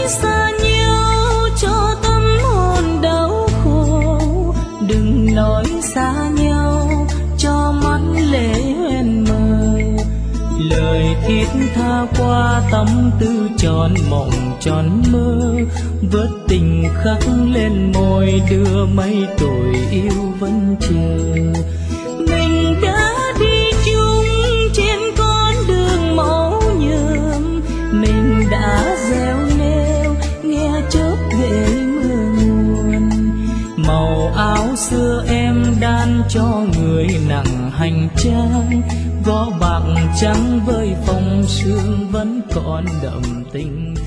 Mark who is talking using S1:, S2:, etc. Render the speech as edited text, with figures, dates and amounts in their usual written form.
S1: xa nhau cho tâm hồn đau khổ, đừng nói xa nhau cho mắt lệ hoen mờ. Lời thiết tha qua tâm tư tròn mộng tròn mơ, vớt tình khắc lên môi đưa mây tuổi yêu vẫn chờ. Mình đã đi chung trên con đường máu nhuộm, mình đã gieo nêu nghe chớp ghệ mưa nguồn. Màu áo xưa em đan cho người nặng hành trang, gõ bạc trắng với phong sương vẫn còn đậm tình.